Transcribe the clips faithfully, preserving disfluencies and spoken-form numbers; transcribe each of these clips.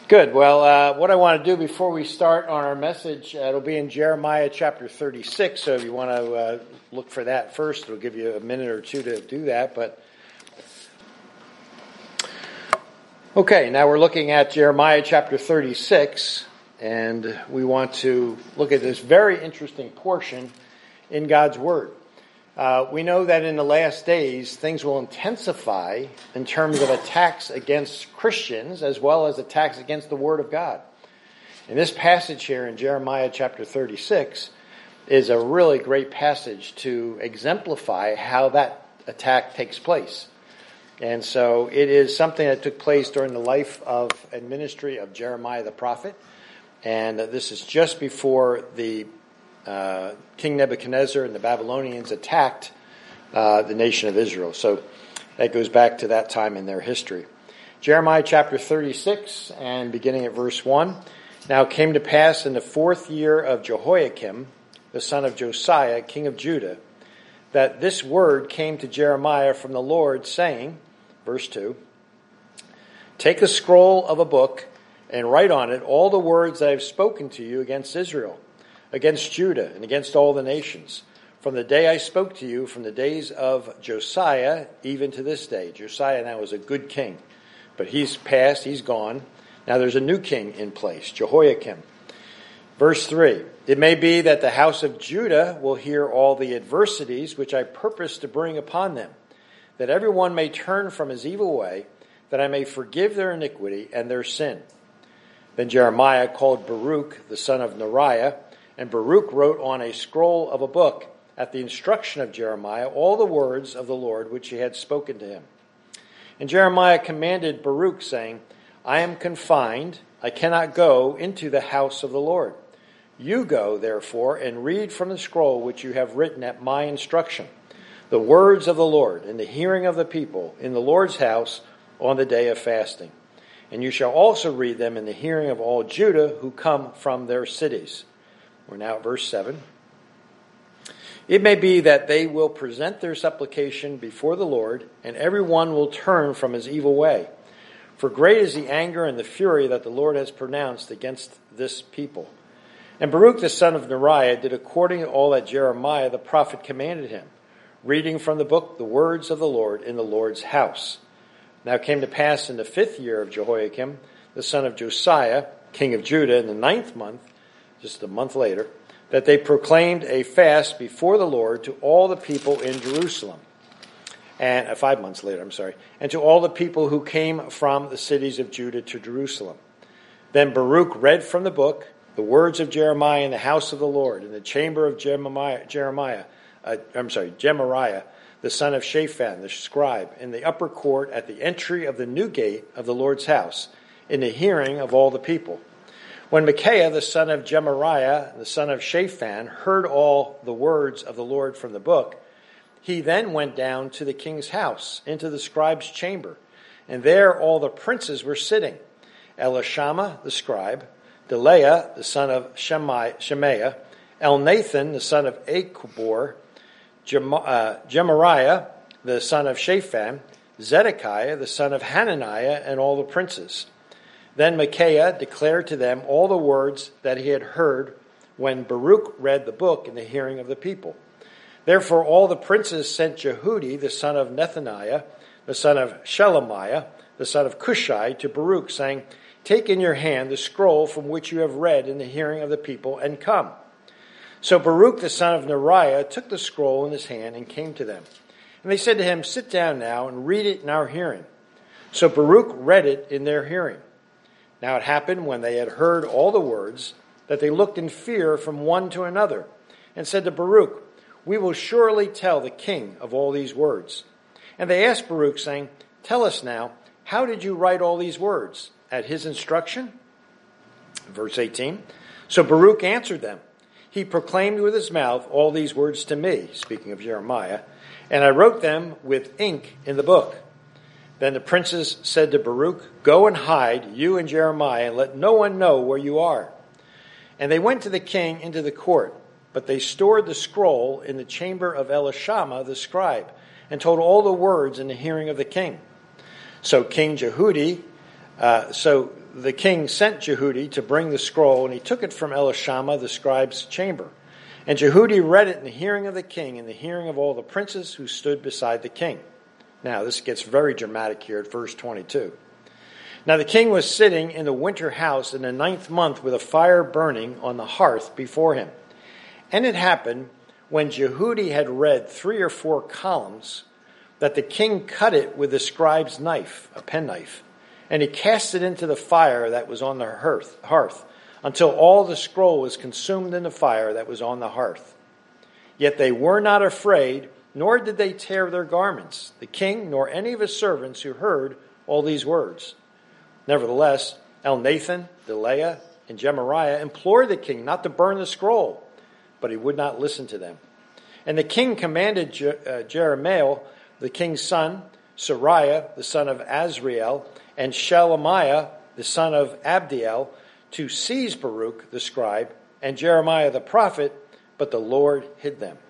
Good. Well, uh, what I want to do before we start on our message, uh, it'll be in Jeremiah chapter thirty-six. So if you want to uh, look for that first, it'll give you a minute or two to do that. But okay, now we're looking at Jeremiah chapter thirty-six, and we want to look at this very interesting portion in God's Word. Uh, we know that in the last days, things will intensify in terms of attacks against Christians as well as attacks against the Word of God. And this passage here in Jeremiah chapter thirty-six is a really great passage to exemplify how that attack takes place. And so it is something that took place during the life of and ministry of Jeremiah the prophet. And this is just before the Uh, King Nebuchadnezzar and the Babylonians attacked uh, the nation of Israel. So that goes back to that time in their history. Jeremiah chapter thirty-six and beginning at verse one. Now it came to pass in the fourth year of Jehoiakim, the son of Josiah, king of Judah, that this word came to Jeremiah from the Lord, saying, verse two, take a scroll of a book and write on it all the words that I have spoken to you against Israel, against Judah, and against all the nations, from the day I spoke to you, from the days of Josiah, even to this day. Josiah now is a good king, but he's passed, he's gone. Now there's a new king in place, Jehoiakim. Verse three, it may be that the house of Judah will hear all the adversities which I purpose to bring upon them, that everyone may turn from his evil way, that I may forgive their iniquity and their sin. Then Jeremiah called Baruch, the son of Neriah, and Baruch wrote on a scroll of a book at the instruction of Jeremiah all the words of the Lord which he had spoken to him. And Jeremiah commanded Baruch, saying, I am confined, I cannot go into the house of the Lord. You go, therefore, and read from the scroll which you have written at my instruction, the words of the Lord in the hearing of the people in the Lord's house on the day of fasting. And you shall also read them in the hearing of all Judah who come from their cities. We're now at verse seven. It may be that they will present their supplication before the Lord, and every one will turn from his evil way. For great is the anger and the fury that the Lord has pronounced against this people. And Baruch the son of Neriah did according to all that Jeremiah the prophet commanded him, reading from the book the words of the Lord in the Lord's house. Now it came to pass in the fifth year of Jehoiakim, the son of Josiah, king of Judah, in the ninth month, just a month later, that they proclaimed a fast before the Lord to all the people in Jerusalem. And uh, five months later, I'm sorry, and to all the people who came from the cities of Judah to Jerusalem. Then Baruch read from the book the words of Jeremiah in the house of the Lord, in the chamber of Jeremiah, Jeremiah uh, I'm sorry, Gemariah, the son of Shaphan, the scribe, in the upper court at the entry of the new gate of the Lord's house, in the hearing of all the people. When Micaiah, the son of Gemariah, the son of Shaphan, heard all the words of the Lord from the book, he then went down to the king's house, into the scribe's chamber. And there all the princes were sitting. Elishama, the scribe, Delaiah, the son of Shemaiah, Elnathan, the son of Achbor, Gem- uh, Gemariah, the son of Shaphan, Zedekiah, the son of Hananiah, and all the princes. Then Micaiah declared to them all the words that he had heard when Baruch read the book in the hearing of the people. Therefore all the princes sent Jehudi, the son of Nethaniah, the son of Shelemiah, the son of Cushai, to Baruch, saying, take in your hand the scroll from which you have read in the hearing of the people, and come. So Baruch, the son of Neriah, took the scroll in his hand and came to them. And they said to him, sit down now and read it in our hearing. So Baruch read it in their hearing. Now it happened when they had heard all the words that they looked in fear from one to another and said to Baruch, we will surely tell the king of all these words. And they asked Baruch, saying, tell us now, how did you write all these words? At his instruction? Verse eighteen. So Baruch answered them, he proclaimed with his mouth all these words to me, speaking of Jeremiah, and I wrote them with ink in the book. Then the princes said to Baruch, go and hide, you and Jeremiah, and let no one know where you are. And they went to the king into the court, but they stored the scroll in the chamber of Elishama the scribe, and told all the words in the hearing of the king. So King Jehudi Uh, so the king sent Jehudi to bring the scroll, and he took it from Elishama, the scribe's chamber. And Jehudi read it in the hearing of the king, in the hearing of all the princes who stood beside the king. Now, this gets very dramatic here at verse twenty-two. Now the king was sitting in the winter house in the ninth month with a fire burning on the hearth before him. And it happened, when Jehudi had read three or four columns, that the king cut it with the scribe's knife, a penknife, and he cast it into the fire that was on the hearth, hearth, until all the scroll was consumed in the fire that was on the hearth. Yet they were not afraid, nor did they tear their garments, the king nor any of his servants who heard all these words. Nevertheless, Elnathan, Delaiah, and Gemariah implored the king not to burn the scroll, but he would not listen to them. And the king commanded Je- uh, Jeremiah, the king's son, Sariah, the son of Azriel, and Shelemiah, the son of Abdiel, to seize Baruch, the scribe, and Jeremiah the prophet, but the Lord hid them.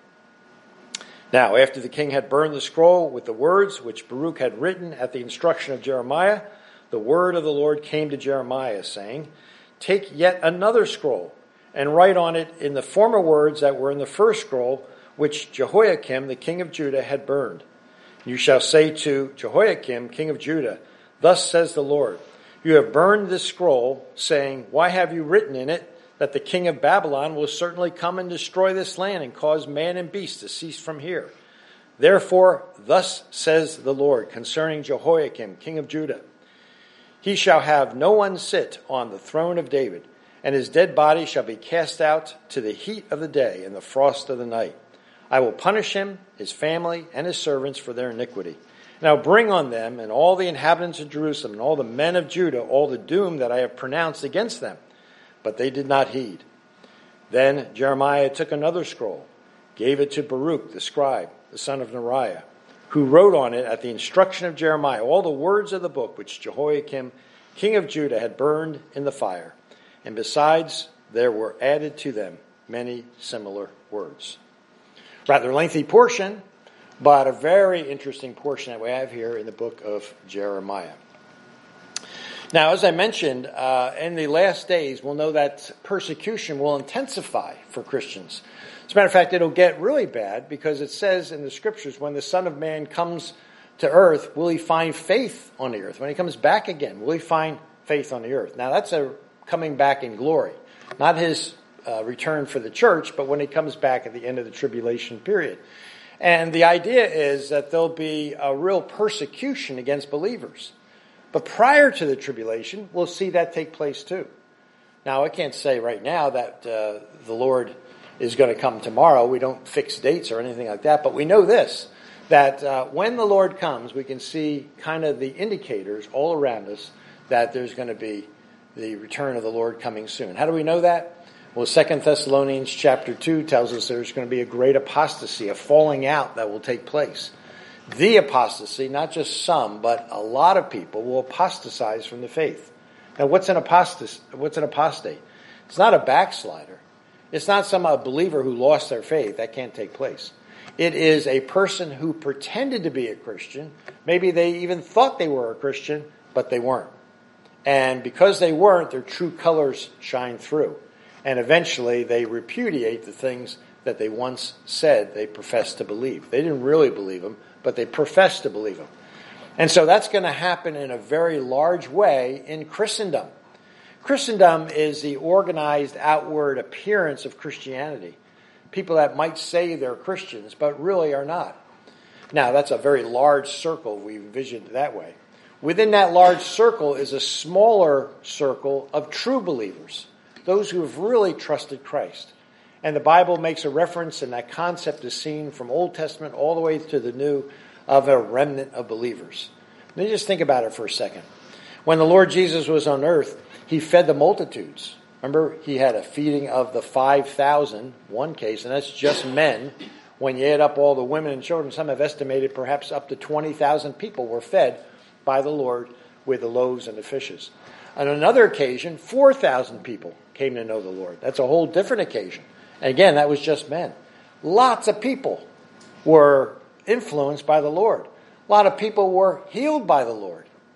Now, after the king had burned the scroll with the words which Baruch had written at the instruction of Jeremiah, the word of the Lord came to Jeremiah, saying, Take yet another scroll, and write on it in the former words that were in the first scroll, which Jehoiakim, the king of Judah, had burned. You shall say to Jehoiakim, king of Judah, Thus says the Lord, You have burned this scroll, saying, Why have you written in it that the king of Babylon will certainly come and destroy this land and cause man and beast to cease from here? Therefore, thus says the Lord concerning Jehoiakim, king of Judah, He shall have no one sit on the throne of David, and his dead body shall be cast out to the heat of the day and the frost of the night. I will punish him, his family, and his servants for their iniquity. And I will bring on them and all the inhabitants of Jerusalem and all the men of Judah all the doom that I have pronounced against them. But they did not heed. Then Jeremiah took another scroll, gave it to Baruch the scribe, the son of Neriah, who wrote on it at the instruction of Jeremiah all the words of the book which Jehoiakim, king of Judah, had burned in the fire. And besides, there were added to them many similar words. Rather lengthy portion, but a very interesting portion that we have here in the book of Jeremiah. Now, as I mentioned, uh, in the last days, we'll know that persecution will intensify for Christians. As a matter of fact, it'll get really bad because it says in the scriptures, when the Son of Man comes to earth, will he find faith on the earth? When he comes back again, will he find faith on the earth? Now, that's a coming back in glory. Not his uh, return for the church, but when he comes back at the end of the tribulation period. And the idea is that there'll be a real persecution against believers. But prior to the tribulation, we'll see that take place too. Now, I can't say right now that uh, the Lord is going to come tomorrow. We don't fix dates or anything like that. But we know this, that uh, when the Lord comes, we can see kind of the indicators all around us that there's going to be the return of the Lord coming soon. How do we know that? Well, Second Thessalonians chapter two tells us there's going to be a great apostasy, a falling out that will take place. The apostasy, not just some, but a lot of people will apostatize from the faith. Now, what's an apostate? What's an apostate? It's not a backslider. It's not some a believer who lost their faith. That can't take place. It is a person who pretended to be a Christian. Maybe they even thought they were a Christian, but they weren't. And because they weren't, their true colors shine through. And eventually they repudiate the things that they once said they professed to believe. They didn't really believe them, but they professed to believe them. And so that's going to happen in a very large way in Christendom. Christendom is the organized outward appearance of Christianity. People that might say they're Christians, but really are not. Now, that's a very large circle we envisioned it that way. Within that large circle is a smaller circle of true believers, those who have really trusted Christ. And the Bible makes a reference, and that concept is seen from Old Testament all the way to the New, of a remnant of believers. Let me just think about it for a second. When the Lord Jesus was on earth, he fed the multitudes. Remember, he had a feeding of the five thousand, one case, and that's just men. When you add up all the women and children, some have estimated perhaps up to twenty thousand people were fed by the Lord with the loaves and the fishes. On another occasion, four thousand people came to know the Lord. That's a whole different occasion. And again, that was just men. Lots of people were influenced by the Lord. A lot of people were healed by the Lord.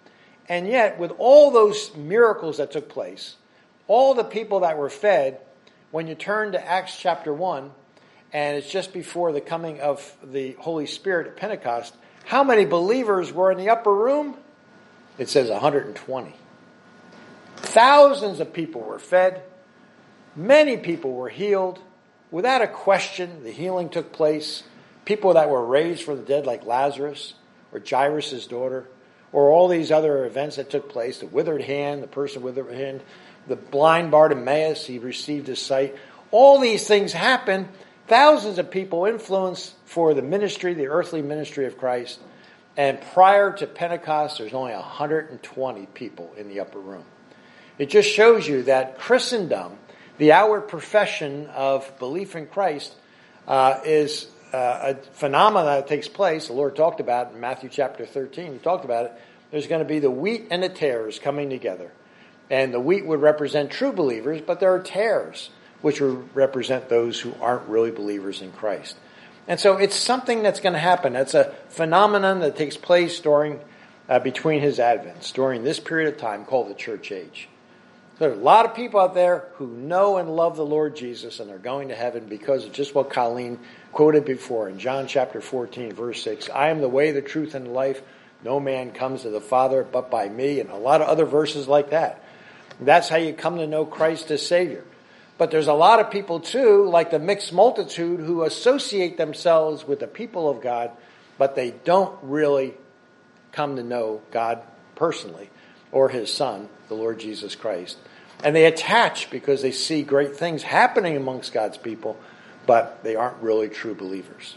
And yet, with all those miracles that took place, all the people that were fed, when you turn to Acts chapter one, and it's just before the coming of the Holy Spirit at Pentecost, how many believers were in the upper room? It says one hundred twenty. Thousands of people were fed. Many people were healed. Without a question, the healing took place. People that were raised from the dead like Lazarus or Jairus' daughter, or all these other events that took place, the withered hand, the person with the hand, the blind Bartimaeus, he received his sight. All these things happened. Thousands of people influenced for the ministry, the earthly ministry of Christ. And prior to Pentecost, there's only one hundred twenty people in the upper room. It just shows you that Christendom, the outward profession of belief in Christ, uh, is uh, a phenomenon that takes place. The Lord talked about it in Matthew chapter thirteen. He talked about it. There's going to be the wheat and the tares coming together. And the wheat would represent true believers, but there are tares, which would represent those who aren't really believers in Christ. And so it's something that's going to happen. It's a phenomenon that takes place during, uh, between his advents, during this period of time called the church age. So there are a lot of people out there who know and love the Lord Jesus and are going to heaven because of just what Colleen quoted before in John chapter fourteen, verse six. I am the way, the truth, and the life. No man comes to the Father but by me, and a lot of other verses like that. That's how you come to know Christ as Savior. But there's a lot of people too, like the mixed multitude, who associate themselves with the people of God, but they don't really come to know God personally or his Son, the Lord Jesus Christ. And they attach because they see great things happening amongst God's people, but they aren't really true believers.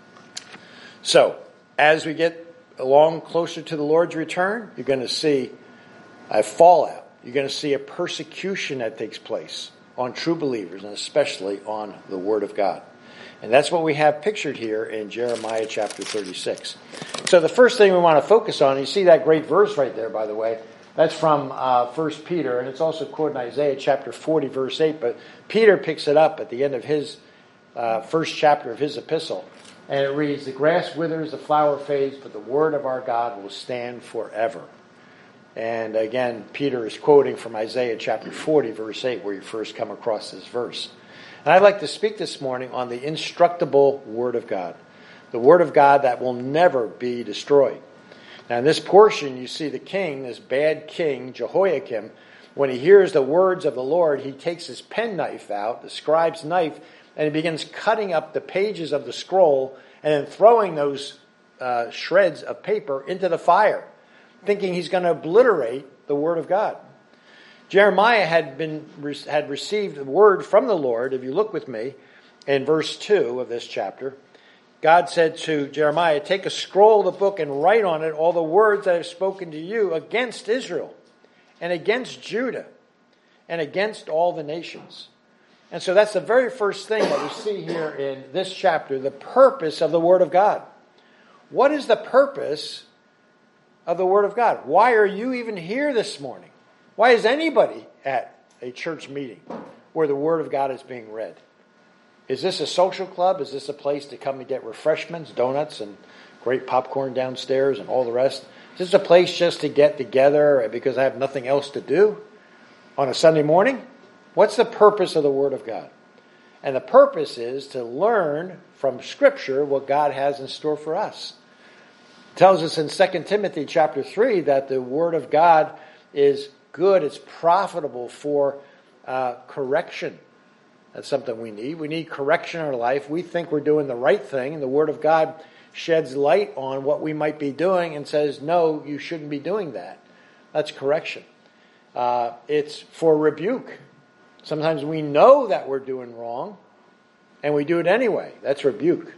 So, as we get along closer to the Lord's return, you're going to see a fallout. You're going to see a persecution that takes place on true believers, and especially on the Word of God. And that's what we have pictured here in Jeremiah chapter thirty-six. So the first thing we want to focus on, you see that great verse right there, by the way, that's from uh, First Peter, and it's also quoted in Isaiah chapter forty, verse eight, but Peter picks it up at the end of his uh, first chapter of his epistle, and it reads, the grass withers, the flower fades, but the word of our God will stand forever. And again, Peter is quoting from Isaiah chapter forty, verse eight, where you first come across this verse. And I'd like to speak this morning on the instructable Word of God. The Word of God that will never be destroyed. Now in this portion, you see the king, this bad king, Jehoiakim, when he hears the words of the Lord, he takes his penknife out, the scribe's knife, and he begins cutting up the pages of the scroll and then throwing those uh, shreds of paper into the fire, thinking he's going to obliterate the Word of God. Jeremiah had been had received a word from the Lord. If you look with me in verse two of this chapter, God said to Jeremiah, take a scroll of the book and write on it all the words that I have spoken to you against Israel and against Judah and against all the nations. And so that's the very first thing that we see here in this chapter, the purpose of the Word of God. What is the purpose of the Word of God? Why are you even here this morning? Why is anybody at a church meeting where the Word of God is being read? Is this a social club? Is this a place to come and get refreshments, donuts, and great popcorn downstairs and all the rest? Is this a place just to get together because I have nothing else to do on a Sunday morning? What's the purpose of the Word of God? And the purpose is to learn from Scripture what God has in store for us. It tells us in Second Timothy chapter three that the Word of God is good, it's profitable for uh, correction. That's something we need. We need correction in our life. We think we're doing the right thing, and the Word of God sheds light on what we might be doing and says, no, you shouldn't be doing that. That's correction. Uh, it's for rebuke. Sometimes we know that we're doing wrong, and we do it anyway. That's rebuke.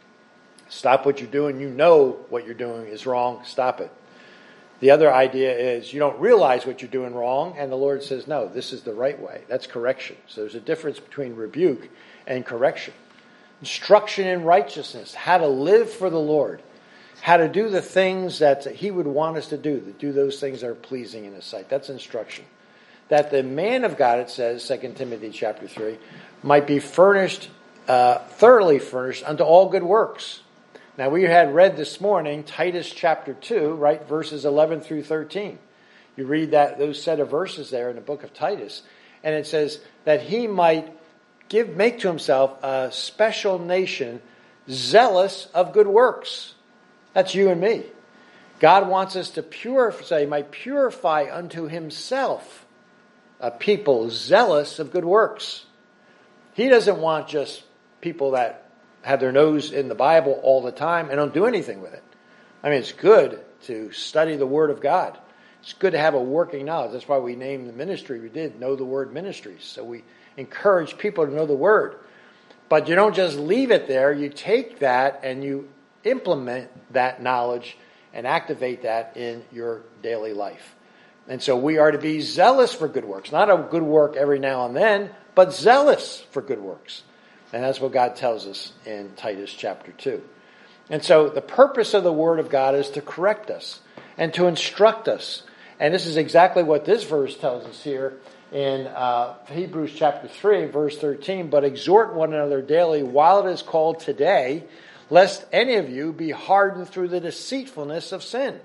Stop what you're doing. You know what you're doing is wrong. Stop it. The other idea is you don't realize what you're doing wrong, and the Lord says, no, this is the right way. That's correction. So there's a difference between rebuke and correction. Instruction in righteousness, how to live for the Lord, how to do the things that He would want us to do, to do those things that are pleasing in His sight. That's instruction. That the man of God, it says, Second Timothy chapter three, might be furnished, uh, thoroughly furnished unto all good works. Now we had read this morning Titus chapter two, right, verses eleven through thirteen. You read that those set of verses there in the book of Titus, and it says that he might give make to himself a special nation zealous of good works. That's you and me. God wants us to purify, so he might purify unto himself a people zealous of good works. He doesn't want just people that have their nose in the Bible all the time and don't do anything with it. I mean, it's good to study the Word of God. It's good to have a working knowledge. That's why we named the ministry we did, Know the Word Ministries. So we encourage people to know the Word. But you don't just leave it there. You take that and you implement that knowledge and activate that in your daily life. And so we are to be zealous for good works. Not a good work every now and then, but zealous for good works. And that's what God tells us in Titus chapter two. And so the purpose of the Word of God is to correct us and to instruct us. And this is exactly what this verse tells us here in uh, Hebrews chapter three, verse thirteen. But exhort one another daily while it is called today, lest any of you be hardened through the deceitfulness of sin.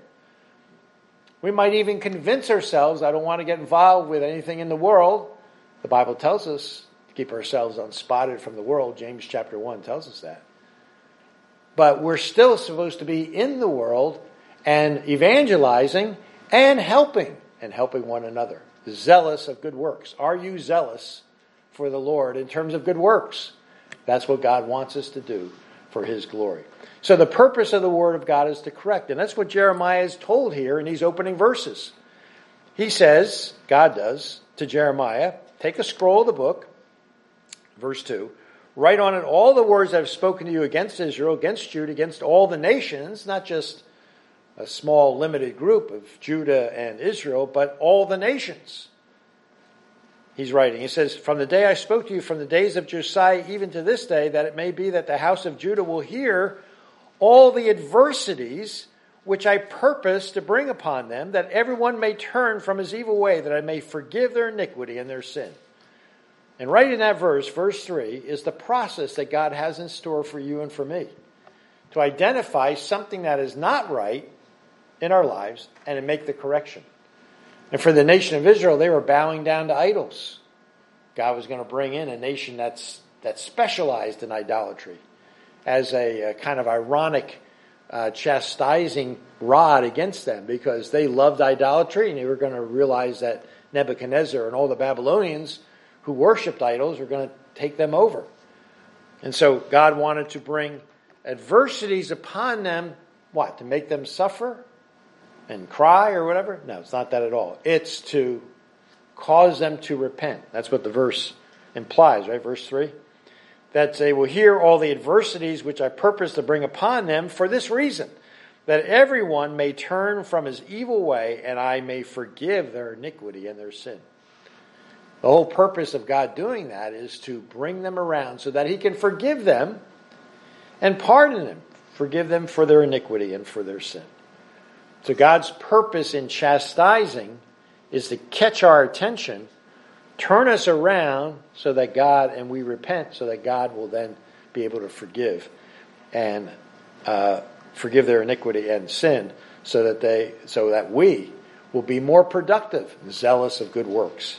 We might even convince ourselves, I don't want to get involved with anything in the world. The Bible tells us to keep ourselves unspotted from the world. James chapter one tells us that. But we're still supposed to be in the world and evangelizing and helping, and helping one another. Zealous of good works. Are you zealous for the Lord in terms of good works? That's what God wants us to do for his glory. So the purpose of the Word of God is to correct. And that's what Jeremiah is told here in these opening verses. He says, God does, to Jeremiah, take a scroll of the book, verse two, write on it all the words I have spoken to you against Israel, against Judah, against all the nations, not just a small limited group of Judah and Israel, but all the nations. He's writing. He says, from the day I spoke to you, from the days of Josiah, even to this day, that it may be that the house of Judah will hear all the adversities which I purpose to bring upon them, that everyone may turn from his evil way, that I may forgive their iniquity and their sin. And right in that verse, verse three, is the process that God has in store for you and for me. To identify something that is not right in our lives and to make the correction. And for the nation of Israel, they were bowing down to idols. God was going to bring in a nation that's that's specialized in idolatry as a, a kind of ironic uh, chastising rod against them, because they loved idolatry and they were going to realize that Nebuchadnezzar and all the Babylonians who worshipped idols were going to take them over. And so God wanted to bring adversities upon them, what? To make them suffer and cry or whatever? No, it's not that at all. It's to cause them to repent. That's what the verse implies, right? Verse three. That they will hear all the adversities which I purpose to bring upon them for this reason, that everyone may turn from his evil way and I may forgive their iniquity and their sin. The whole purpose of God doing that is to bring them around so that he can forgive them and pardon them. Forgive them for their iniquity and for their sin. So God's purpose in chastising is to catch our attention, turn us around so that God, and we repent, so that God will then be able to forgive and uh, forgive their iniquity and sin, so that they, so that we will be more productive, zealous of good works.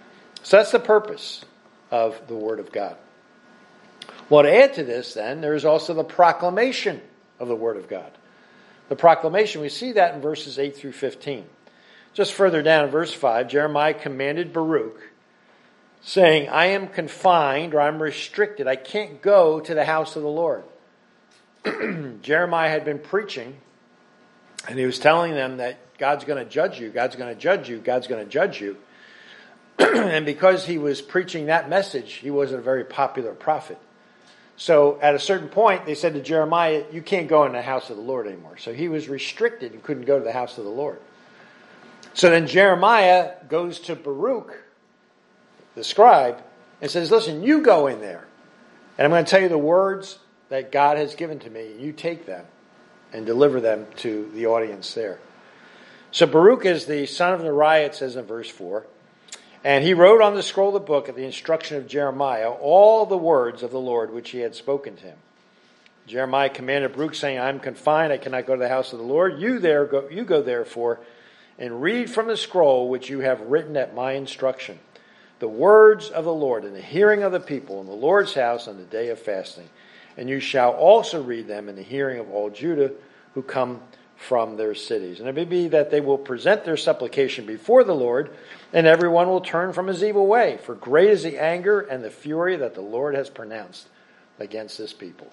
So that's the purpose of the Word of God. Well, to add to this, then, there is also the proclamation of the Word of God. The proclamation, we see that in verses eight through fifteen. Just further down in verse five, Jeremiah commanded Baruch, saying, I am confined, or I'm restricted. I can't go to the house of the Lord. Jeremiah had been preaching, and he was telling them that God's going to judge you, God's going to judge you, God's going to judge you. And because he was preaching that message, he wasn't a very popular prophet. So at a certain point, they said to Jeremiah, you can't go in the house of the Lord anymore. So he was restricted and couldn't go to the house of the Lord. So then Jeremiah goes to Baruch, the scribe, and says, listen, you go in there. And I'm going to tell you the words that God has given to me. You take them and deliver them to the audience there. So Baruch is the son of Neriah, it says in verse four. And he wrote on the scroll of the book at the instruction of Jeremiah all the words of the Lord which he had spoken to him. Jeremiah commanded Baruch, saying, I am confined, I cannot go to the house of the Lord. You there go, you go therefore and read from the scroll which you have written at my instruction, the words of the Lord in the hearing of the people in the Lord's house on the day of fasting. And you shall also read them in the hearing of all Judah who come from their cities. And it may be that they will present their supplication before the Lord, and everyone will turn from his evil way. For great is the anger and the fury that the Lord has pronounced against this people.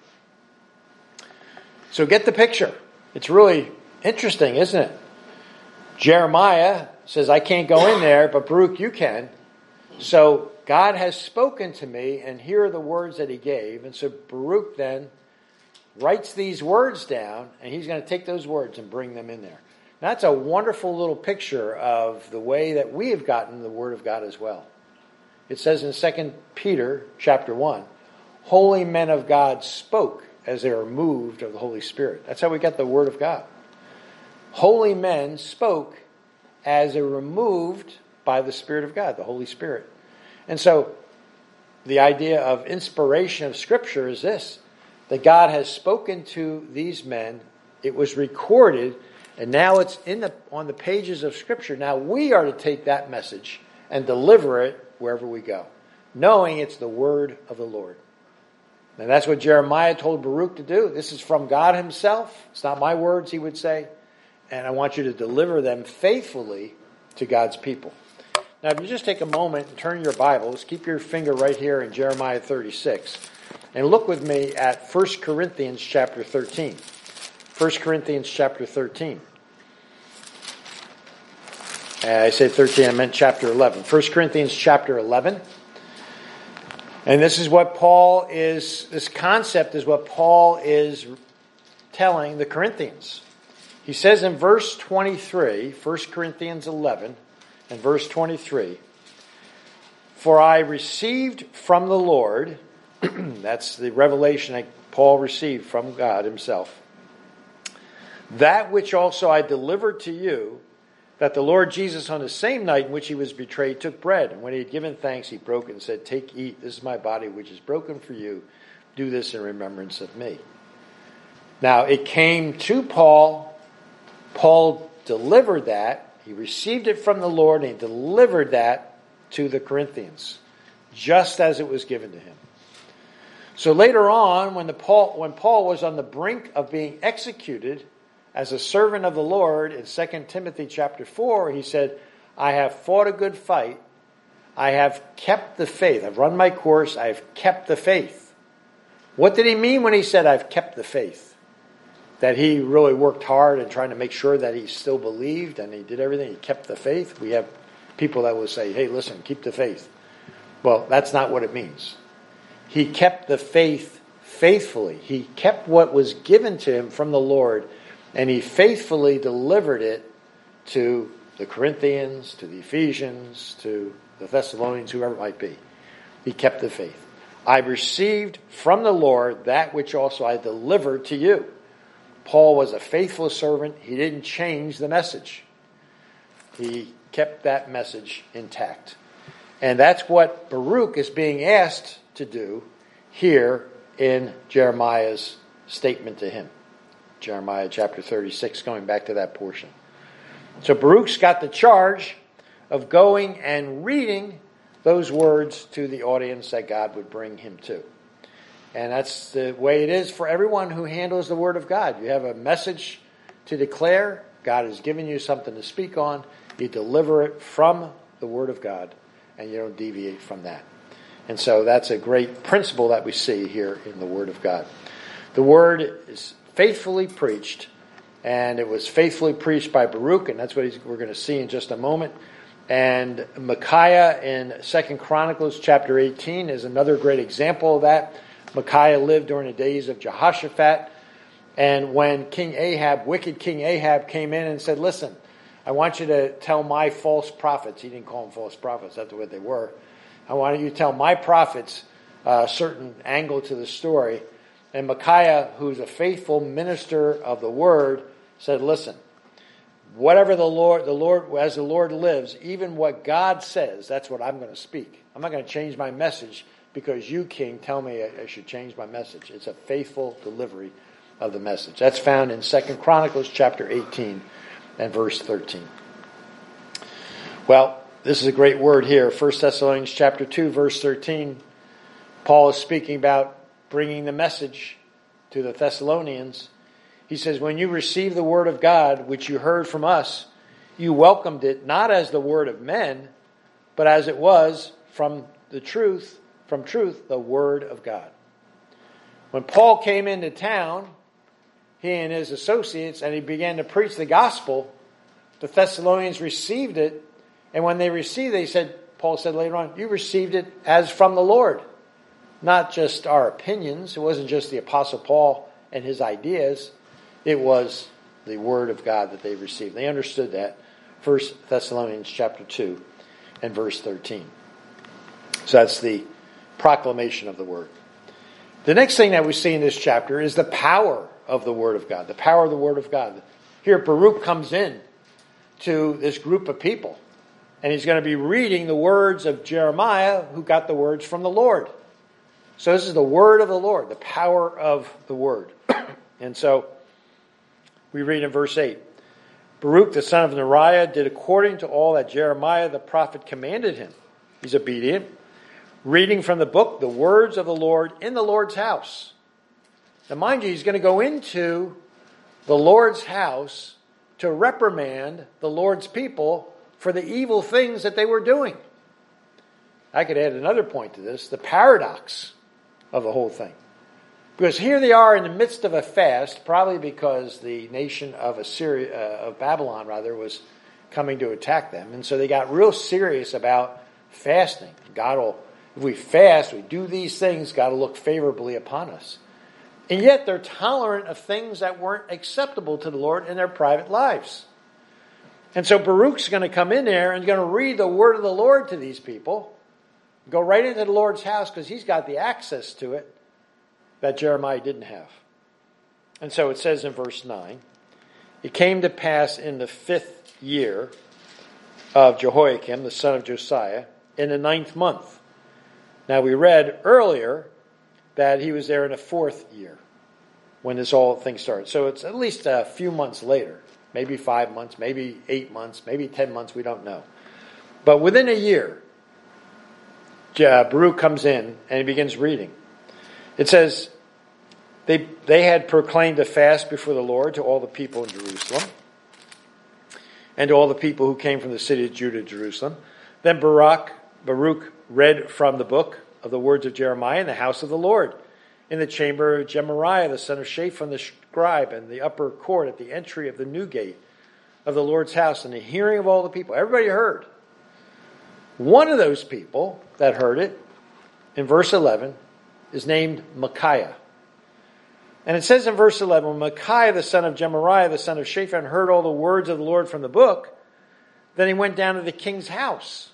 So get the picture. It's really interesting, isn't it? Jeremiah says, I can't go in there, but Baruch, you can. So God has spoken to me, and here are the words that he gave. And so Baruch then writes these words down, and he's going to take those words and bring them in there. Now, that's a wonderful little picture of the way that we have gotten the Word of God as well. It says in Second Peter chapter one, holy men of God spoke as they were moved of the Holy Spirit. That's how we got the Word of God. Holy men spoke as they were moved by the Spirit of God, the Holy Spirit. And so the idea of inspiration of Scripture is this, that God has spoken to these men, it was recorded, and now it's in the on the pages of Scripture. Now we are to take that message and deliver it wherever we go, knowing it's the word of the Lord. And that's what Jeremiah told Baruch to do. This is from God himself. It's not my words, he would say. And I want you to deliver them faithfully to God's people. Now, if you just take a moment and turn your Bibles, keep your finger right here in Jeremiah thirty-six, and look with me at First Corinthians chapter thirteen. First Corinthians chapter thirteen. Uh, I said thirteen, I meant chapter eleven. First Corinthians chapter eleven. And this is what Paul is, this concept is what Paul is telling the Corinthians. He says in verse twenty-three, First Corinthians eleven, and verse twenty-three, for I received from the Lord, that's the revelation that Paul received from God himself, that which also I delivered to you, that the Lord Jesus on the same night in which he was betrayed took bread, and when he had given thanks he broke it and said, take, eat, this is my body which is broken for you, do this in remembrance of me. Now it came to Paul, Paul delivered that, he received it from the Lord, and he delivered that to the Corinthians, just as it was given to him. So later on, when the Paul when Paul was on the brink of being executed as a servant of the Lord in Second Timothy chapter four, he said, I have fought a good fight, I have kept the faith, I've run my course, I've kept the faith. What did he mean when he said, I've kept the faith? That he really worked hard and trying to make sure that he still believed and he did everything. He kept the faith. We have people that will say, hey, listen, keep the faith. Well, that's not what it means. He kept the faith faithfully. He kept what was given to him from the Lord, and he faithfully delivered it to the Corinthians, to the Ephesians, to the Thessalonians, whoever it might be. He kept the faith. I received from the Lord that which also I delivered to you. Paul was a faithful servant. He didn't change the message. He kept that message intact. And that's what Baruch is being asked to do here in Jeremiah's statement to him. Jeremiah chapter thirty-six, going back to that portion. So Baruch's got the charge of going and reading those words to the audience that God would bring him to. And that's the way it is for everyone who handles the Word of God. You have a message to declare. God has given you something to speak on. You deliver it from the Word of God, and you don't deviate from that. And so that's a great principle that we see here in the Word of God. The Word is faithfully preached, and it was faithfully preached by Baruch, and that's what he's, we're going to see in just a moment. And Micaiah in Second Chronicles chapter eighteen is another great example of that. Micaiah lived during the days of Jehoshaphat, and when King Ahab, wicked King Ahab, came in and said, listen, I want you to tell my false prophets, he didn't call them false prophets, that's what they were, I want you to tell my prophets a certain angle to the story. And Micaiah, who's a faithful minister of the word, said, listen, whatever the Lord, the Lord, as the Lord lives, even what God says, that's what I'm going to speak. I'm not going to change my message because you, King, tell me I should change my message. It's a faithful delivery of the message. That's found in Second Chronicles chapter eighteen and verse thirteen. Well, this is a great word here. First Thessalonians chapter two, verse thirteen. Paul is speaking about bringing the message to the Thessalonians. He says, when you received the word of God, which you heard from us, you welcomed it not as the word of men, but as it was from the truth, from truth, the word of God. When Paul came into town, he and his associates, and he began to preach the gospel, the Thessalonians received it. And when they received it, they said, Paul said later on, you received it as from the Lord. Not just our opinions. It wasn't just the Apostle Paul and his ideas. It was the word of God that they received. They understood that. First Thessalonians chapter two and verse thirteen. So that's the proclamation of the word. The next thing that we see in this chapter is the power of the word of God. The power of the word of God. Here Baruch comes in to this group of people. And he's going to be reading the words of Jeremiah, who got the words from the Lord. So this is the word of the Lord, the power of the word. And so we read in verse eight. Baruch, the son of Neriah, did according to all that Jeremiah the prophet commanded him. He's obedient. Reading from the book, the words of the Lord in the Lord's house. Now mind you, he's going to go into the Lord's house to reprimand the Lord's people for the evil things that they were doing. I could add another point to this, the paradox of the whole thing. Because here they are in the midst of a fast, probably because the nation of Assyria, uh, of Babylon rather, was coming to attack them. And so they got real serious about fasting. God will, if we fast, we do these things, God will look favorably upon us. And yet they're tolerant of things that weren't acceptable to the Lord in their private lives. And so Baruch's going to come in there and going to read the word of the Lord to these people. Go right into the Lord's house because he's got the access to it that Jeremiah didn't have. And so it says in verse nine, it came to pass in the fifth year of Jehoiakim, the son of Josiah, in the ninth month. Now we read earlier that he was there in the fourth year when this whole thing started. So it's at least a few months later. Maybe five months, maybe eight months, maybe ten months, we don't know. But within a year, Baruch comes in and he begins reading. It says, they, they had proclaimed a fast before the Lord to all the people in Jerusalem and to all the people who came from the city of Judah, Jerusalem. Then Baruch, Baruch read from the book of the words of Jeremiah in the house of the Lord, in the chamber of Gemariah, the son of Shaphan, the scribe, and the upper court at the entry of the new gate of the Lord's house, in the hearing of all the people. Everybody heard. One of those people that heard it, in verse eleven, is named Micaiah. And it says in verse eleven, when Micaiah, the son of Gemariah, the son of Shaphan, heard all the words of the Lord from the book, then he went down to the king's house.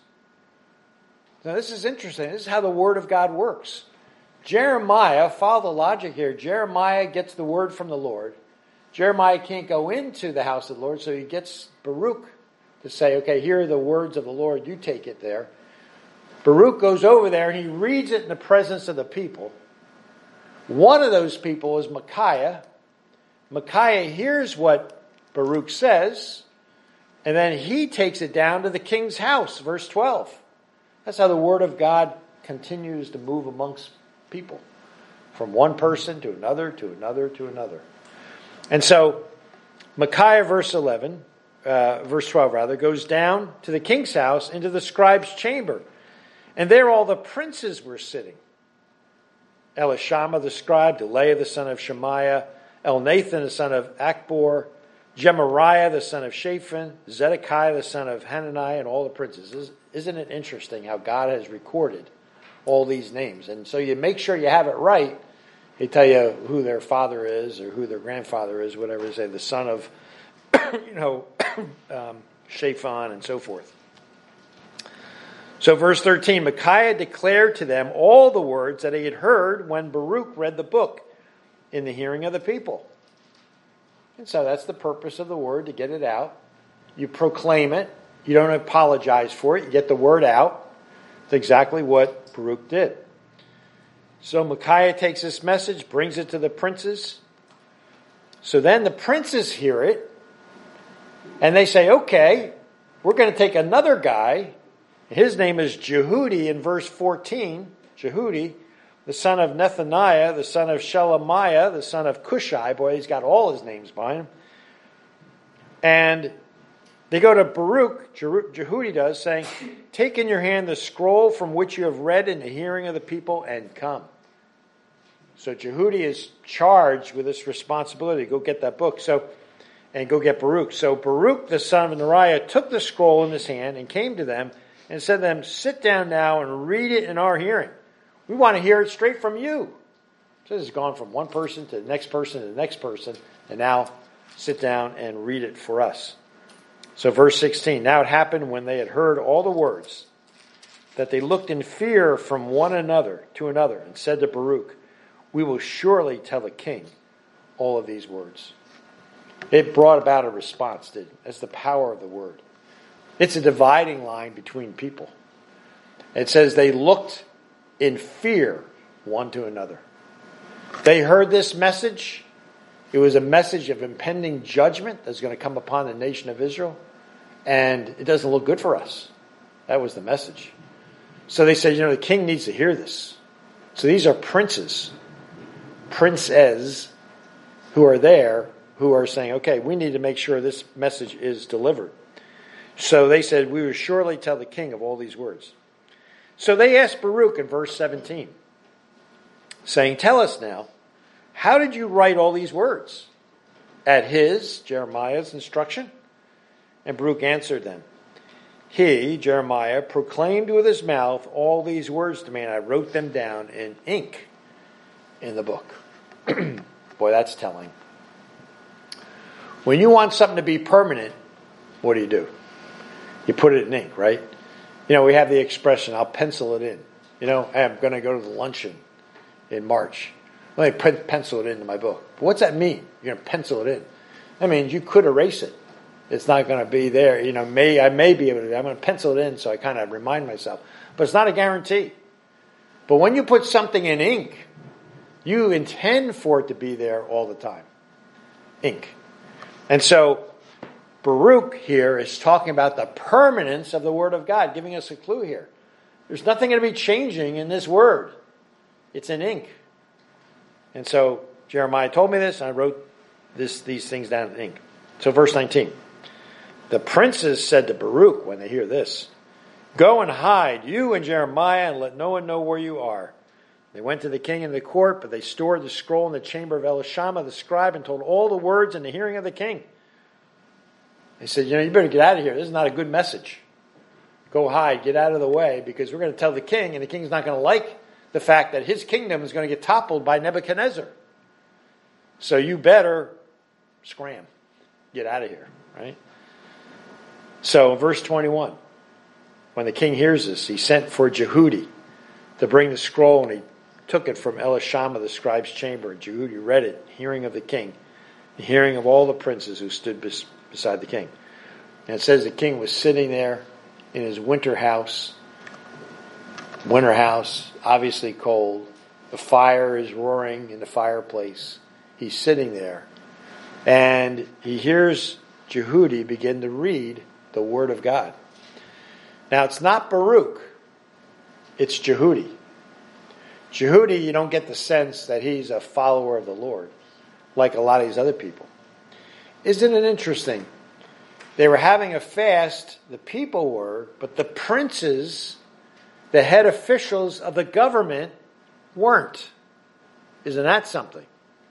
Now this is interesting. This is how the word of God works. Jeremiah, follow the logic here. Jeremiah gets the word from the Lord. Jeremiah can't go into the house of the Lord, so he gets Baruch to say, okay, here are the words of the Lord. You take it there. Baruch goes over there and he reads it in the presence of the people. One of those people is Micaiah. Micaiah hears what Baruch says, and then he takes it down to the king's house, verse twelve. That's how the word of God continues to move amongst people. From one person to another, to another, to another. And so, Micaiah, verse eleven, uh, verse twelve rather, goes down to the king's house into the scribe's chamber. And there all the princes were sitting. Elishama the scribe, Delaiah the son of Shemaiah, Elnathan the son of Akbor, Gemariah the son of Shaphan, Zedekiah the son of Hanani, and all the princes. Isn't it interesting how God has recorded all these names? And so you make sure you have it right. They tell you who their father is or who their grandfather is, whatever they say, the son of, you know, um, Shaphan and so forth. So verse thirteen, Micaiah declared to them all the words that he had heard when Baruch read the book in the hearing of the people. And so that's the purpose of the word, to get it out. You proclaim it. You don't apologize for it. You get the word out. It's exactly what Baruch did. So Micaiah takes this message, brings it to the princes. So then the princes hear it, and they say, okay, we're going to take another guy. His name is Jehudi in verse fourteen. Jehudi, the son of Nethaniah, the son of Shelemiah, the son of Cushai. Boy, he's got all his names behind him. And they go to Baruch, Jehudi does, saying, take in your hand the scroll from which you have read in the hearing of the people and come. So Jehudi is charged with this responsibility. Go get that book. So, and go get Baruch. So Baruch, the son of Neriah, took the scroll in his hand and came to them and said to them, sit down now and read it in our hearing. We want to hear it straight from you. So this has gone from one person to the next person to the next person. And now sit down and read it for us. So verse sixteen, now it happened when they had heard all the words that they looked in fear from one another to another and said to Baruch, we will surely tell the king all of these words. It brought about a response, didn't it? That's the power of the word. It's a dividing line between people. It says they looked in fear one to another. They heard this message. It was a message of impending judgment that's going to come upon the nation of Israel. And it doesn't look good for us. That was the message. So they said, you know, the king needs to hear this. So these are princes, princes, who are there, who are saying, okay, we need to make sure this message is delivered. So they said, we will surely tell the king of all these words. So they asked Baruch in verse seventeen, saying, tell us now, how did you write all these words? At his, Jeremiah's, instruction? And Baruch answered them, he, Jeremiah, proclaimed with his mouth all these words to me, and I wrote them down in ink in the book. Boy, that's telling. When you want something to be permanent, what do you do? You put it in ink, right? You know, we have the expression, I'll pencil it in. You know, hey, I'm going to go to the luncheon in March. Let me pencil it into my book. But what's that mean? You're going to pencil it in. That means you could erase it. It's not going to be there. You know, may I may be able to. I'm going to pencil it in so I kind of remind myself. But it's not a guarantee. But when you put something in ink, you intend for it to be there all the time. Ink. And so Baruch here is talking about the permanence of the Word of God, giving us a clue here. There's nothing going to be changing in this Word. It's in ink. And so Jeremiah told me this, and I wrote this, these things down in ink. So verse nineteen. The princes said to Baruch when they hear this, go and hide, you and Jeremiah, and let no one know where you are. They went to the king in the court, but they stored the scroll in the chamber of Elishama the scribe and told all the words in the hearing of the king. They said, you know, you better get out of here. This is not a good message. Go hide, get out of the way, because we're going to tell the king, and the king's not going to like the fact that his kingdom is going to get toppled by Nebuchadnezzar. So you better scram. Get out of here, right? So, verse twenty-one, when the king hears this, he sent for Jehudi to bring the scroll, and he took it from Elishama the scribe's chamber. And Jehudi read it, hearing of the king, the hearing of all the princes who stood bes- beside the king. And it says the king was sitting there in his winter house, winter house, obviously cold. The fire is roaring in the fireplace. He's sitting there, and he hears Jehudi begin to read the Word of God. Now, it's not Baruch. It's Jehudi. Jehudi, you don't get the sense that he's a follower of the Lord, like a lot of these other people. Isn't it interesting? They were having a fast, the people were, but the princes, the head officials of the government, weren't. Isn't that something?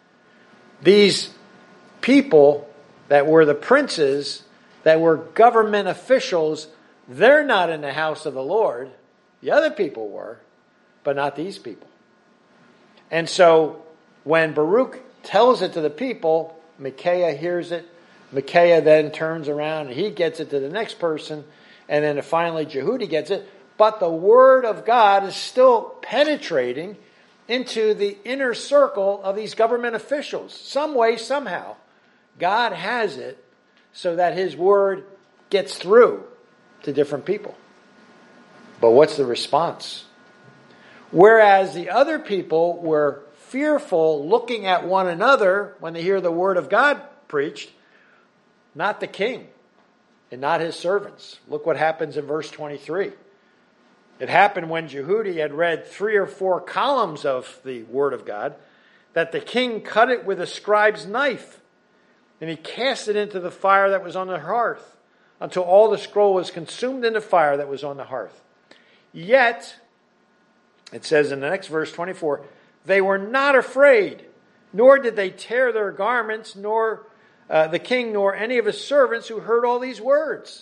These people that were the princes, that were government officials, they're not in the house of the Lord. The other people were, but not these people. And so when Baruch tells it to the people, Micaiah hears it. Micaiah then turns around and he gets it to the next person. And then finally Jehudi gets it. But the Word of God is still penetrating into the inner circle of these government officials. Some way, somehow, God has it so that His Word gets through to different people. But what's the response? Whereas the other people were fearful, looking at one another when they hear the Word of God preached, not the king. and not his servants. Look what happens in verse twenty-three. It happened when Jehudi had read three or four columns of the word of God, that the king cut it with a scribe's knife, and he cast it into the fire that was on the hearth, until all the scroll was consumed in the fire that was on the hearth. Yet, it says in the next verse, twenty-four, they were not afraid, nor did they tear their garments, nor uh, the king, nor any of his servants who heard all these words.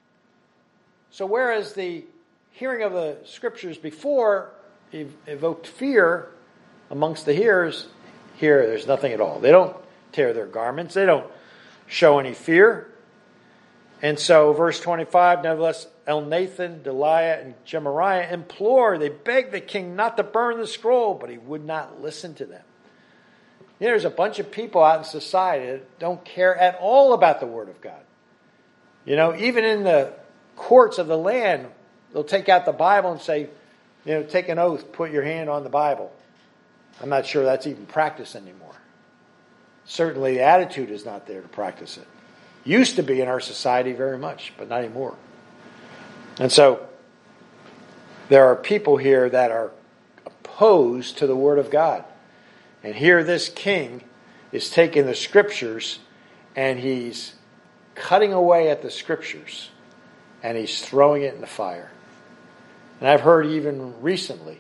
So whereas the hearing of the scriptures before ev- evoked fear amongst the hearers, here there's nothing at all. They don't tear their garments. They don't show any fear. And so verse twenty-five, nevertheless, Elnathan, Delaiah, and Gemariah implored, they begged the king not to burn the scroll, but he would not listen to them. You know, there's a bunch of people out in society that don't care at all about the word of God. You know, even in the courts of the land, they'll take out the Bible and say, you know, take an oath, put your hand on the Bible. I'm not sure that's even practiced anymore. Certainly the attitude is not there to practice it. Used to be in our society very much, but not anymore. And so there are people here that are opposed to the Word of God. And here this king is taking the Scriptures and he's cutting away at the Scriptures and he's throwing it in the fire. And I've heard even recently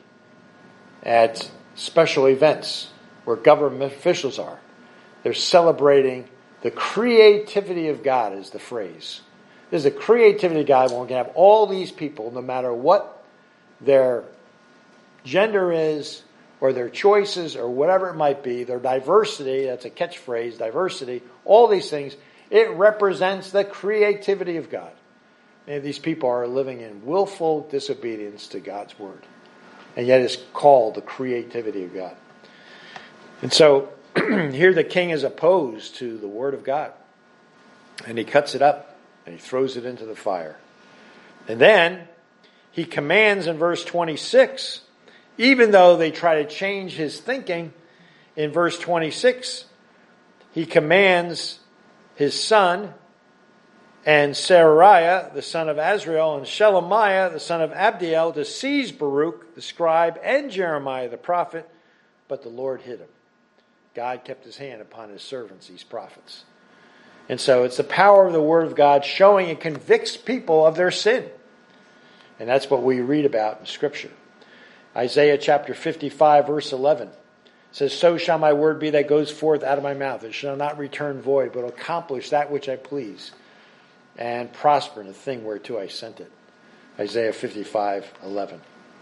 at special events where government officials are, they're celebrating the creativity of God is the phrase. There's a creativity of God when we can have all these people, no matter what their gender is, or their choices, or whatever it might be, their diversity, that's a catchphrase, diversity, all these things, it represents the creativity of God. And these people are living in willful disobedience to God's word. And yet it's called the creativity of God. And so, here the king is opposed to the word of God. And he cuts it up and he throws it into the fire. And then he commands in verse twenty-six, even though they try to change his thinking, in verse twenty-six, he commands his son and Seraiah, the son of Azrael, and Shelemiah, the son of Abdiel, to seize Baruch, the scribe, and Jeremiah, the prophet, but the Lord hid him. God kept his hand upon his servants, these prophets. And so it's the power of the word of God showing it convicts people of their sin. And that's what we read about in Scripture. Isaiah chapter fifty-five, verse eleven says, so shall my word be that goes forth out of my mouth. It shall not return void, but accomplish that which I please, and prosper in the thing whereto I sent it. Isaiah fifty-five, eleven.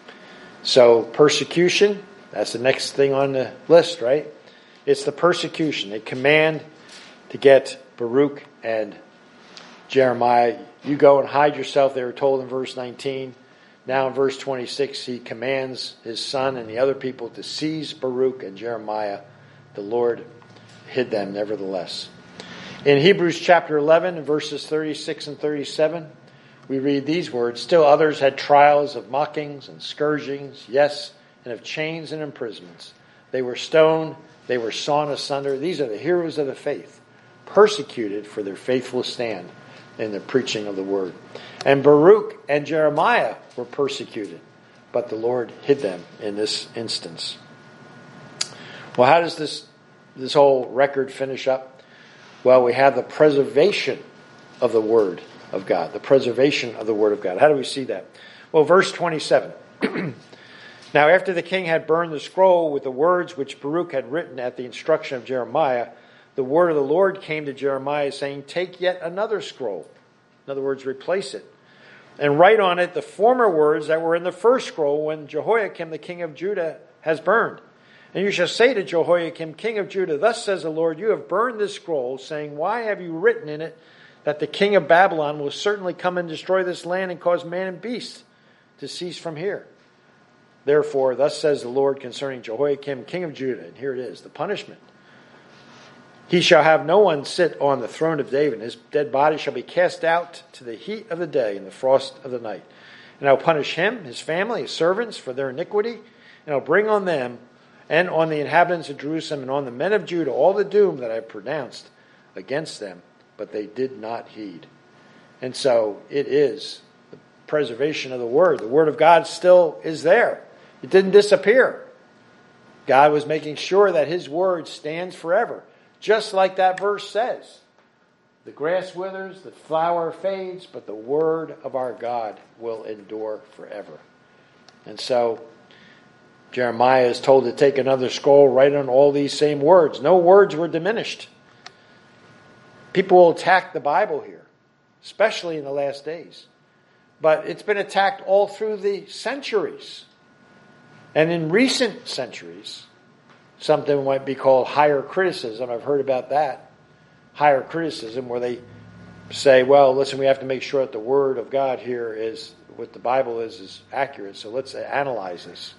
So persecution, that's the next thing on the list, right? It's the persecution. They command to get Baruch and Jeremiah. You go and hide yourself, they were told in verse nineteen. Now in verse twenty-six, he commands his son and the other people to seize Baruch and Jeremiah. The Lord hid them nevertheless. In Hebrews chapter eleven, verses thirty-six and thirty-seven, we read these words, still others had trials of mockings and scourgings, yes, and of chains and imprisonments. They were stoned, they were sawn asunder. These are the heroes of the faith, persecuted for their faithful stand in the preaching of the word. And Baruch and Jeremiah were persecuted, but the Lord hid them in this instance. Well, how does this, this whole record finish up? Well, we have the preservation of the word of God, the preservation of the word of God. How do we see that? Well, verse twenty-seven. Now, after the king had burned the scroll with the words which Baruch had written at the instruction of Jeremiah, the word of the Lord came to Jeremiah, saying, take yet another scroll. In other words, replace it. And write on it the former words that were in the first scroll when Jehoiakim, the king of Judah, has burned. And you shall say to Jehoiakim, king of Judah, thus says the Lord, you have burned this scroll, saying, why have you written in it that the king of Babylon will certainly come and destroy this land and cause man and beast to cease from here? Therefore, thus says the Lord concerning Jehoiakim, king of Judah, and here it is, the punishment. He shall have no one sit on the throne of David. His dead body shall be cast out to the heat of the day and the frost of the night. And I will punish him, his family, his servants for their iniquity, and I'll bring on them and on the inhabitants of Jerusalem and on the men of Judah all the doom that I pronounced against them, but they did not heed. And so it is the preservation of the Word. The Word of God still is there. It didn't disappear. God was making sure that His Word stands forever. Just like that verse says. The grass withers, the flower fades, but the Word of our God will endure forever. And so Jeremiah is told to take another scroll, write on all these same words. No words were diminished. People will attack the Bible here, especially in the last days. But it's been attacked all through the centuries. And in recent centuries, something might be called higher criticism. I've heard about that. Higher criticism, where they say, well, listen, we have to make sure that the Word of God here is, what the Bible is, is accurate. So let's analyze this.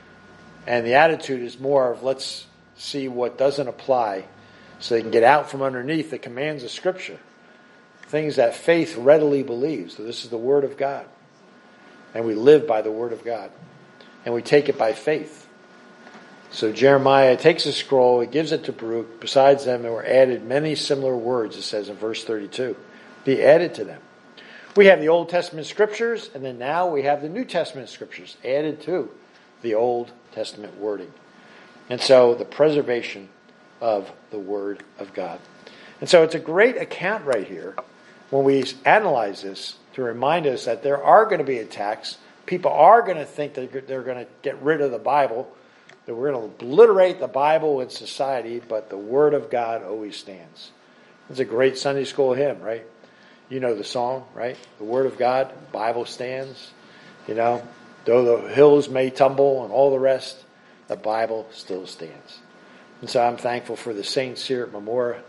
And the attitude is more of, let's see what doesn't apply so they can get out from underneath the commands of Scripture. Things that faith readily believes. So this is the Word of God. And we live by the Word of God. And we take it by faith. So Jeremiah takes a scroll, he gives it to Baruch. Besides them, there were added many similar words, it says in verse thirty-two. Be added to them. We have the Old Testament Scriptures, and then now we have the New Testament Scriptures added to the Old Testament wording. And so the preservation of the Word of God. And so it's a great account right here when we analyze this to remind us that there are going to be attacks. People are going to think that they're going to get rid of the Bible, that we're going to obliterate the Bible in society, but the Word of God always stands. It's a great Sunday school hymn, right? You know the song, right? The Word of God, Bible stands. You know, though the hills may tumble and all the rest, the Bible still stands. And so I'm thankful for the saints here at Memorial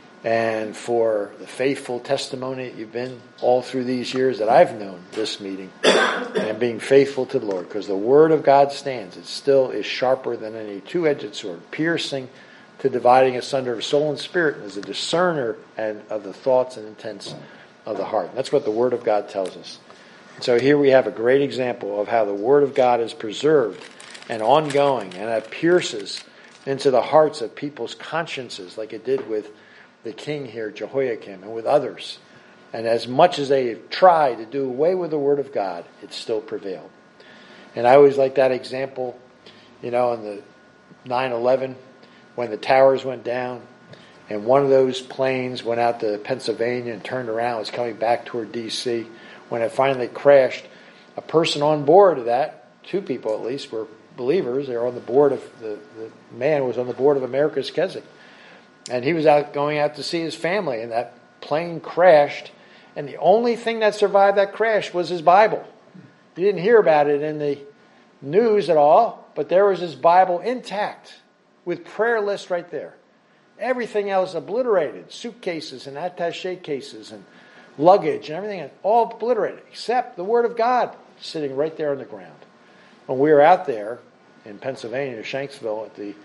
and for the faithful testimony that you've been all through these years that I've known this meeting and being faithful to the Lord, because the Word of God stands. It still is sharper than any two-edged sword, piercing to dividing asunder of soul and spirit, and is a discerner and of the thoughts and intents of the heart. And that's what the Word of God tells us. And so here we have a great example of how the Word of God is preserved and ongoing, and it pierces into the hearts of people's consciences like it did with the king here, Jehoiakim, and with others. And as much as they tried to do away with the Word of God, it still prevailed. And I always like that example, you know, in the nine eleven, when the towers went down, and one of those planes went out to Pennsylvania and turned around, was coming back toward D C When it finally crashed, a person on board of that, two people at least, were believers. They were on the board of, the, the man was on the board of America's Keswick. And he was out going out to see his family, and that plane crashed. And the only thing that survived that crash was his Bible. You didn't hear about it in the news at all, but there was his Bible intact with prayer list right there. Everything else obliterated, suitcases and attaché cases and luggage and everything, all obliterated, except the Word of God sitting right there on the ground. When we were out there in Pennsylvania, Shanksville, at the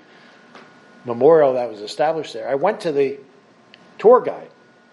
memorial that was established there, I went to the tour guide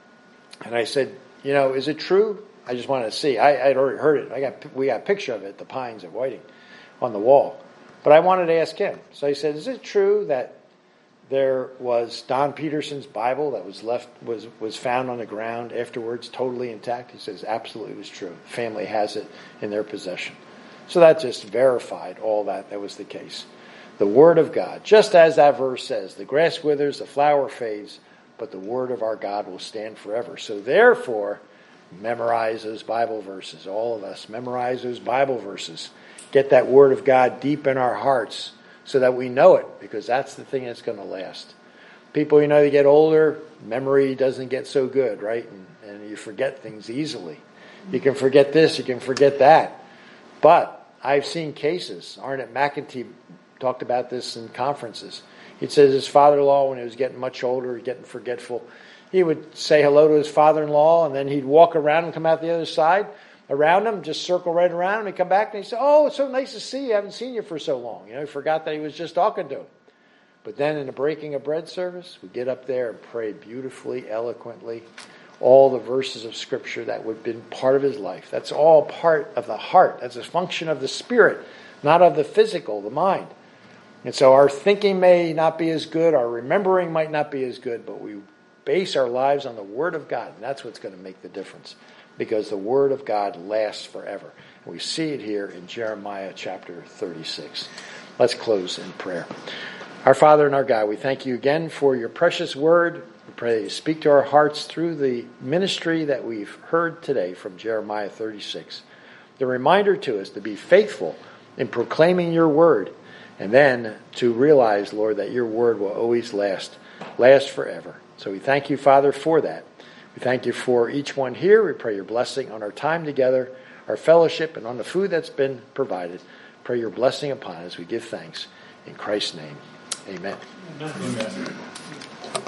and I said, you know, is it true? I just wanted to see. I had already heard it. I got we got a picture of it, the pines at Whiting, on the wall. But I wanted to ask him. So he said, is it true that there was Don Peterson's Bible that was left was was found on the ground afterwards, totally intact? He says, absolutely, it was true. The family has it in their possession. So that just verified all that. That was the case. The Word of God, just as that verse says, the grass withers, the flower fades, but the Word of our God will stand forever. So therefore, memorize those Bible verses. All of us, memorize those Bible verses. Get that Word of God deep in our hearts so that we know it, because that's the thing that's going to last. People, you know, they get older, memory doesn't get so good, right? And, and you forget things easily. You can forget this, you can forget that. But I've seen cases. Arnett McEntee talked about this in conferences. He says his father-in-law, when he was getting much older, getting forgetful, he would say hello to his father-in-law, and then he'd walk around and come out the other side around him, just circle right around him, and come back, and he'd say, oh, it's so nice to see you. I haven't seen you for so long. You know, he forgot that he was just talking to him. But then in the breaking of bread service, we get up there and pray beautifully, eloquently, all the verses of Scripture that would have been part of his life. That's all part of the heart. That's a function of the spirit, not of the physical, the mind. And so our thinking may not be as good, our remembering might not be as good, but we base our lives on the Word of God, and that's what's going to make the difference. because the word of God lasts forever. And we see it here in Jeremiah chapter thirty-six. Let's close in prayer. Our Father and our God, we thank you again for your precious word. We pray that you speak to our hearts through the ministry that we've heard today from Jeremiah thirty-six. The reminder to us to be faithful in proclaiming your word, and then to realize, Lord, that your word will always last, last forever. So we thank you, Father, for that. We thank you for each one here. We pray your blessing on our time together, our fellowship, and on the food that's been provided. Pray your blessing upon us. We give thanks. In Christ's name, amen. Amen.